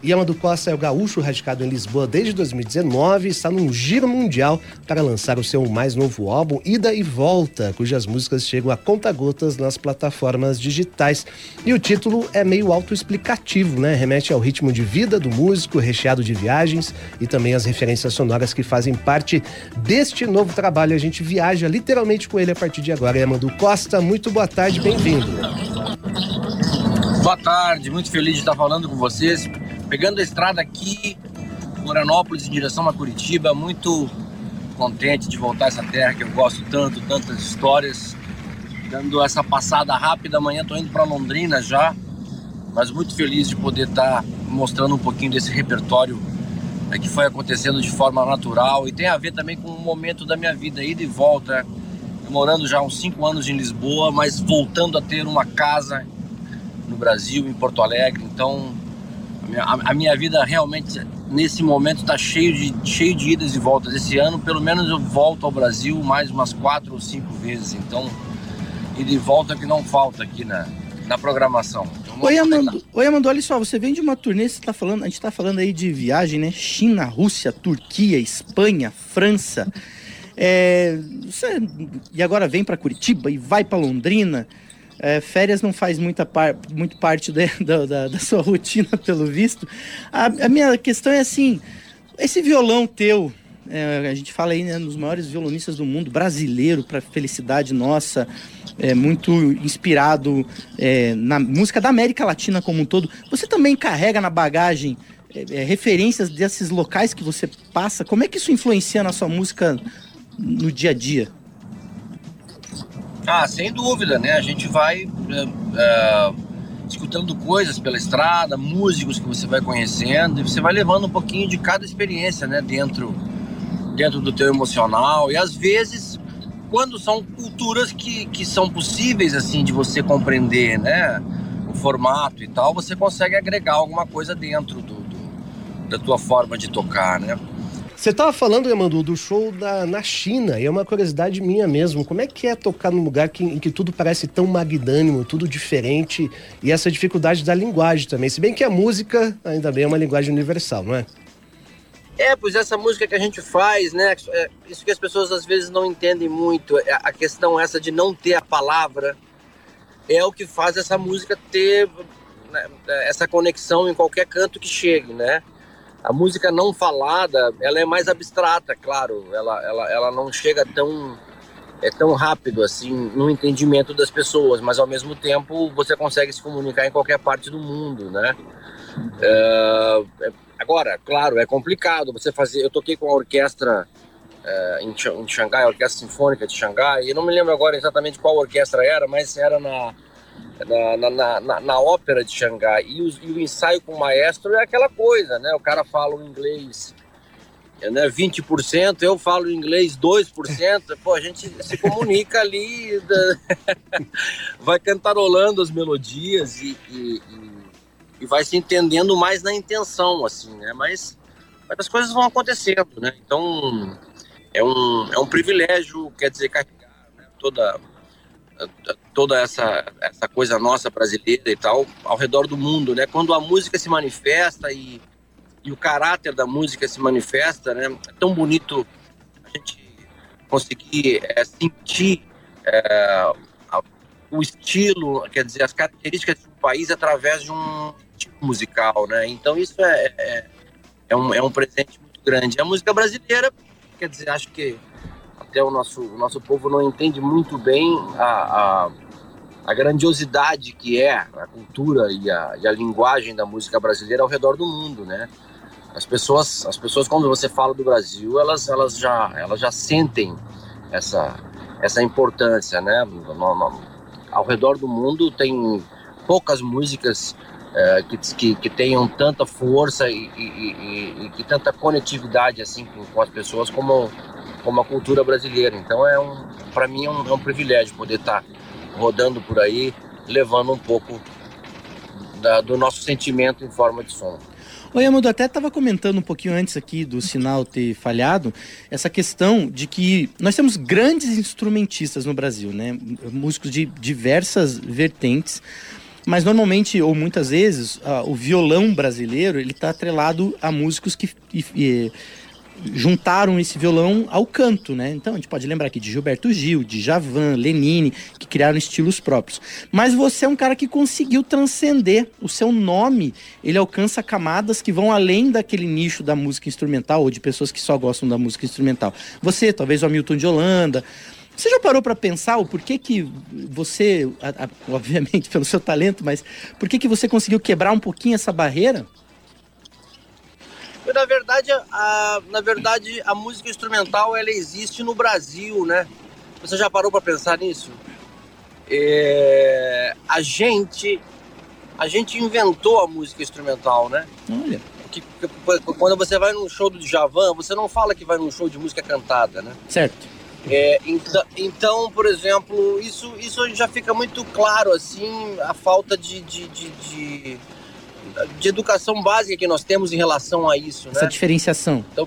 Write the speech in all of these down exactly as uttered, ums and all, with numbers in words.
Yamandu Costa é o gaúcho radicado em Lisboa desde dois mil e dezenove e está num giro mundial para lançar o seu mais novo álbum, Ida e Volta, cujas músicas chegam a conta-gotas nas plataformas digitais. E o título é meio autoexplicativo, né? Remete ao ritmo de vida do músico, recheado de viagens e também as referências sonoras que fazem parte deste novo trabalho. A gente viaja literalmente com ele a partir de agora. Yamandu Costa, muito boa tarde, bem-vindo. Boa tarde, muito feliz de estar falando com vocês. Pegando a estrada aqui, Florianópolis em direção a Curitiba, muito contente de voltar a essa terra que eu gosto tanto, tantas histórias. Dando essa passada rápida, amanhã estou indo para Londrina já, mas muito feliz de poder estar mostrando um pouquinho desse repertório né, que foi acontecendo de forma natural e tem a ver também com o momento da minha vida, ida e volta. Eu morando já há uns cinco anos em Lisboa, mas voltando a ter uma casa no Brasil, em Porto Alegre, então a minha, a, a minha vida realmente nesse momento está cheio de, cheio de idas e voltas. Esse ano pelo menos eu volto ao Brasil mais umas quatro ou cinco vezes, então ida e volta que não falta aqui na, na programação. Oi, Yamandu, Oi, Yamandu, olha só, você vem de uma turnê, você tá falando, a gente está falando aí de viagem, né? China, Rússia, Turquia, Espanha, França, é, você, e agora vem para Curitiba e vai para Londrina. É, férias não faz muita par, muito parte de, da, da, da sua rotina, pelo visto. A, a minha questão é assim, esse violão teu, é, a gente fala aí, né, nos maiores violonistas do mundo, brasileiro, para felicidade nossa, é, muito inspirado é, na música da América Latina como um todo. Você também carrega na bagagem é, é, referências desses locais que você passa? Como é que isso influencia na sua música no dia a dia? Ah, sem dúvida, né? A gente vai é, é, escutando coisas pela estrada, músicos que você vai conhecendo, e você vai levando um pouquinho de cada experiência, né? Dentro, dentro do teu emocional. E às vezes, quando são culturas que, que são possíveis, assim, de você compreender, né? O formato e tal, você consegue agregar alguma coisa dentro do, do, da tua forma de tocar, né? Você estava falando, Yamandu, do show da, na China, e é uma curiosidade minha mesmo. Como é que é tocar num lugar que, em que tudo parece tão magnânimo, tudo diferente, e essa dificuldade da linguagem também? Se bem que a música, ainda bem, é uma linguagem universal, não é? É, pois essa música que a gente faz, né, é isso que as pessoas às vezes não entendem muito, a questão essa de não ter a palavra, é o que faz essa música ter, né, essa conexão em qualquer canto que chegue, né? A música não falada, ela é mais abstrata, claro, ela, ela, ela não chega tão, é, tão rápido assim no entendimento das pessoas, mas ao mesmo tempo você consegue se comunicar em qualquer parte do mundo, né? É, agora, claro, é complicado você fazer. Eu toquei com a orquestra é, em, em Xangai, a Orquestra Sinfônica de Xangai, e não me lembro agora exatamente qual orquestra era, mas era na... Na, na, na, na ópera de Xangai, e o, e o ensaio com o maestro é aquela coisa, né? O cara fala o inglês, né, vinte por cento, eu falo inglês dois por cento, pô, a gente se comunica ali, da... vai cantarolando as melodias e, e, e, e vai se entendendo mais na intenção, assim, né? Mas, mas as coisas vão acontecendo, né? Então é um, é um privilégio, quer dizer, carregar, né, toda... toda essa, essa coisa nossa brasileira e tal, ao redor do mundo, né? Quando a música se manifesta e, e o caráter da música se manifesta, né? É tão bonito a gente conseguir é, sentir é, a, o estilo, quer dizer, as características de um país através de um tipo musical, né? Então isso é, é, é, um, é um presente muito grande. A música brasileira, quer dizer, acho que até o nosso, o nosso povo não entende muito bem a, a, a grandiosidade que é a cultura e a, e a linguagem da música brasileira ao redor do mundo, né? As pessoas, as pessoas quando você fala do Brasil, elas, elas, já, elas já sentem essa, essa importância, né? No, no, ao redor do mundo tem poucas músicas é, que, que, que tenham tanta força e, e, e, e que tanta conectividade assim, com, com as pessoas como como a cultura brasileira. Então é um, para mim é um, é um privilégio poder estar tá rodando por aí, levando um pouco da, do nosso sentimento em forma de som. Oi, Yamandu, até estava comentando um pouquinho antes aqui do sinal ter falhado, essa questão de que nós temos grandes instrumentistas no Brasil, né? Músicos de diversas vertentes, Mas normalmente, ou muitas vezes, uh, o violão brasileiro, ele está atrelado a músicos que e, e, juntaram esse violão ao canto, né? Então a gente pode lembrar aqui de Gilberto Gil, de Djavan, Lenine, que criaram estilos próprios. Mas você é um cara que conseguiu transcender. O seu nome, ele alcança camadas que vão além daquele nicho da música instrumental ou de pessoas que só gostam da música instrumental. Você, talvez o Hamilton de Holanda. Você já parou para pensar o porquê que você, a, a, obviamente pelo seu talento, mas por que que você conseguiu quebrar um pouquinho essa barreira? Na verdade, a, na verdade, a música instrumental, ela existe no Brasil, né? Você já parou para pensar nisso? É, a gente, a gente inventou a música instrumental, né? Olha. Que, que, quando você vai num show do Djavan, você não fala que vai num show de música cantada, né? Certo. É, então, então, por exemplo, isso, isso já fica muito claro, assim, a falta de... de, de, de de educação básica que nós temos em relação a isso, essa né? diferenciação. Então,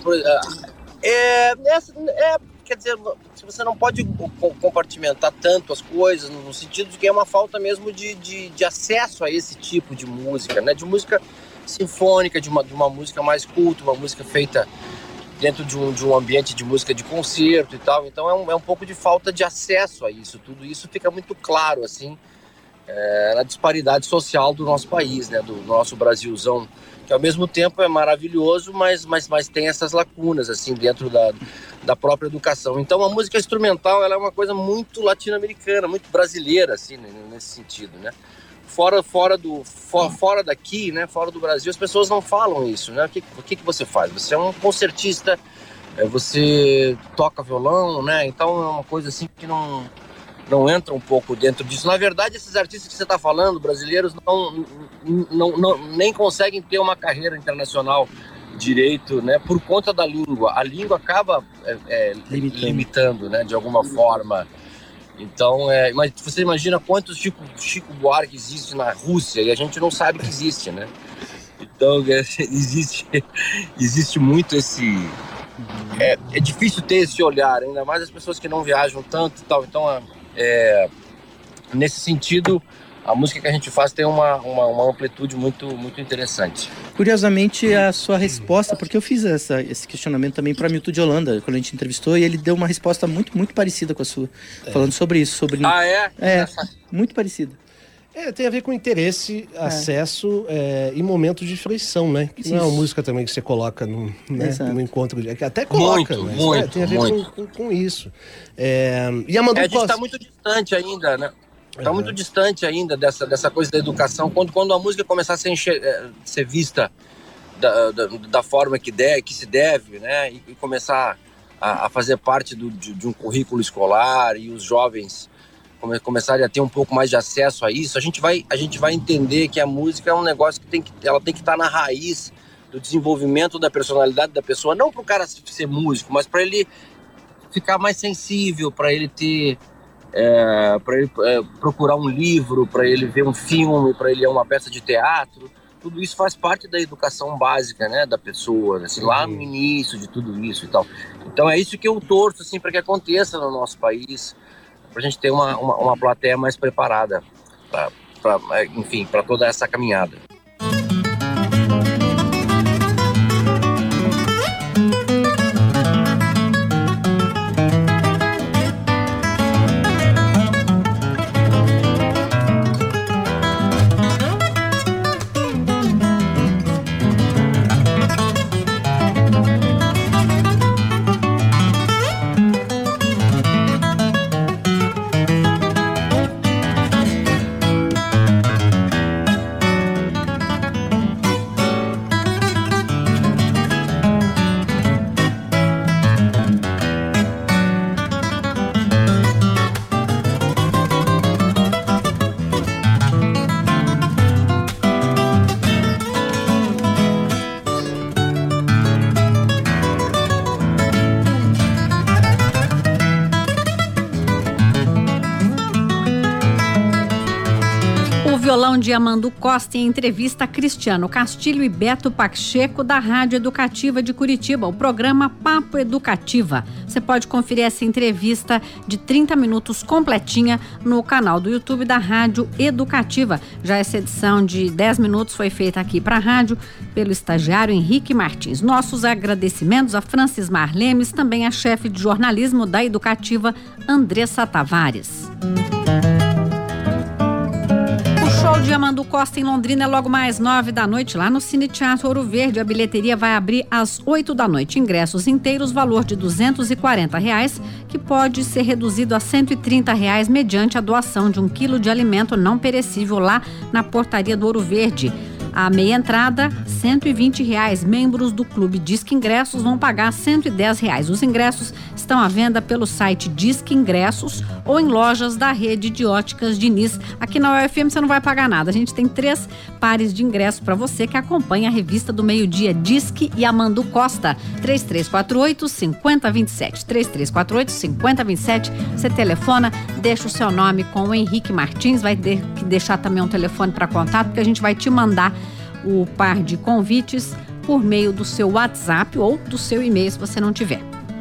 é, é, é, quer dizer, você não pode compartimentar tanto as coisas, no sentido de que é uma falta mesmo de, de, de acesso a esse tipo de música, né? De música sinfônica, de uma, de uma música mais culta, uma música feita dentro de um, de um ambiente de música de concerto e tal. Então é um, é um pouco de falta de acesso a isso. Tudo isso fica muito claro, assim, É, na disparidade social do nosso país, né, do nosso Brasilzão, que ao mesmo tempo é maravilhoso, mas, mas, mas tem essas lacunas assim, dentro da, da própria educação. Então a música instrumental, ela é uma coisa muito latino-americana, muito brasileira, assim, nesse sentido, né? Fora, fora, do, for, fora daqui, né, fora do Brasil, as pessoas não falam isso, né? O que, o que, que você faz? Você é um concertista, você toca violão, né? Então é uma coisa assim que não... não entra um pouco dentro disso. Na verdade, esses artistas que você está falando, brasileiros, não, não, não, nem conseguem ter uma carreira internacional direito, né, por conta da língua. A língua acaba é, é, limitando, limitando, né, de alguma forma. Então, é, mas você imagina quantos Chico, Chico Buarque existe na Rússia e a gente não sabe que existe, né? Então, é, existe, existe muito esse... É, é difícil ter esse olhar, ainda mais as pessoas que não viajam tanto e tal. Então, é, É, nesse sentido, a música que a gente faz tem uma, uma, uma amplitude muito, muito interessante. Curiosamente, a sua resposta, porque eu fiz essa, esse questionamento também para Hamilton de Holanda, quando a gente entrevistou, e ele deu uma resposta muito, muito parecida com a sua, é. falando sobre isso. Sobre... Ah, é? É, muito parecida. É, tem a ver com interesse, é. acesso é, e momentos de fruição, né? Que não é uma música também que você coloca no, né, no encontro. De... Até coloca, muito, mas muito, é, tem a ver com, com, com isso. É, e a, é, a gente está muito distante ainda, né? Está uhum. muito distante ainda dessa, dessa coisa da educação. Quando, quando a música começar a ser, encher, ser vista da, da, da forma que, der, que se deve, né? E, e começar a, a fazer parte do, de, de um currículo escolar e os jovens começarem a ter um pouco mais de acesso a isso, a gente vai, a gente vai entender que a música é um negócio que tem que, ela tem que estar na raiz do desenvolvimento da personalidade da pessoa, não para o cara ser músico, mas para ele ficar mais sensível, para ele ter, é, para ele é, procurar um livro, para ele ver um filme, para ele ir a uma peça de teatro. Tudo isso faz parte da educação básica, né, da pessoa, assim, lá no início de tudo isso e tal. Então é isso que eu torço, assim, para que aconteça no nosso país, para a gente ter uma, uma, uma plateia mais preparada, pra, pra, enfim, para toda essa caminhada. violão de Yamandu Costa em entrevista a Cristiano Castilho e Beto Pacheco da Rádio Educativa de Curitiba, o programa Papo Educativa. Você pode conferir essa entrevista de trinta minutos completinha no canal do YouTube da Rádio Educativa. Já essa edição de dez minutos foi feita aqui para a rádio pelo estagiário Henrique Martins. Nossos agradecimentos a Francis Marlemes, também a chefe de jornalismo da Educativa, Andressa Tavares. O show de Yamandu Costa em Londrina é logo mais nove da noite, lá no Cine Teatro Ouro Verde. A bilheteria vai abrir às oito da noite. Ingressos inteiros, valor de duzentos e quarenta reais, que pode ser reduzido a cento e trinta reais mediante a doação de um quilo de alimento não perecível lá na portaria do Ouro Verde. A meia entrada, cento e vinte reais. Membros do Clube Disque Ingressos vão pagar cento e dez reais. Os ingressos estão à venda pelo site Disque Ingressos ou em lojas da rede de óticas Diniz. Aqui na U F M você não vai pagar nada. A gente tem três pares de ingressos para você que acompanha a revista do meio-dia Disque e Yamandu Costa. três três quatro oito, cinco zero dois sete. três três quatro oito, cinco zero dois sete. Você telefona, deixa o seu nome com o Henrique Martins. Vai ter que deixar também um telefone para contato, porque a gente vai te mandar o par de convites por meio do seu WhatsApp ou do seu e-mail, se você não tiver.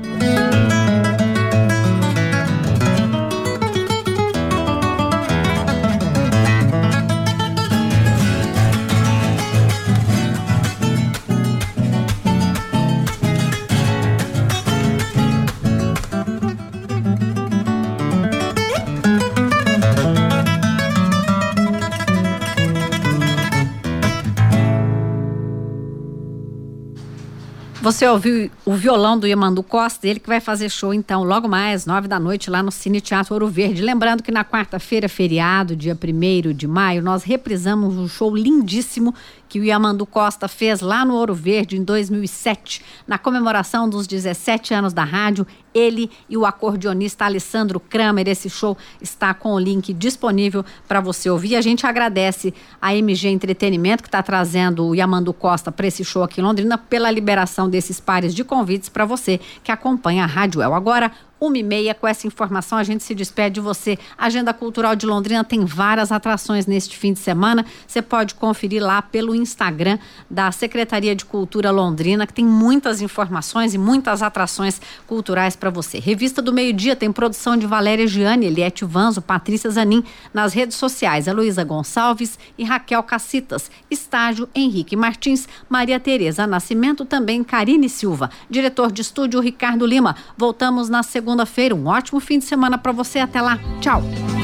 Você ouviu o violão do Yamandu Costa, ele que vai fazer show então logo mais, nove da noite, lá no Cine Teatro Ouro Verde. Lembrando que na quarta-feira, feriado, dia primeiro de maio, nós reprisamos um show lindíssimo que o Yamandu Costa fez lá no Ouro Verde em dois mil e sete, na comemoração dos dezessete anos da rádio. Ele e o acordeonista Alessandro Kramer. Esse show está com o link disponível para você ouvir. A gente agradece a M G Entretenimento, que está trazendo o Yamandu Costa para esse show aqui em Londrina, pela liberação desses pares de convites para você que acompanha a Rádio El. Agora, uma e meia, com essa informação a gente se despede de você. A Agenda Cultural de Londrina tem várias atrações neste fim de semana. Você pode conferir lá pelo Instagram da Secretaria de Cultura Londrina, que tem muitas informações e muitas atrações culturais para você. Revista do Meio-Dia tem produção de Valéria Gianni, Eliette Vanzo, Patrícia Zanin. Nas redes sociais, a Luísa Gonçalves e Raquel Cacitas. Estágio, Henrique Martins, Maria Tereza Nascimento, também Karine Silva. Diretor de estúdio, Ricardo Lima. Voltamos na segunda Segunda-feira, um ótimo fim de semana para você. Até lá. Tchau.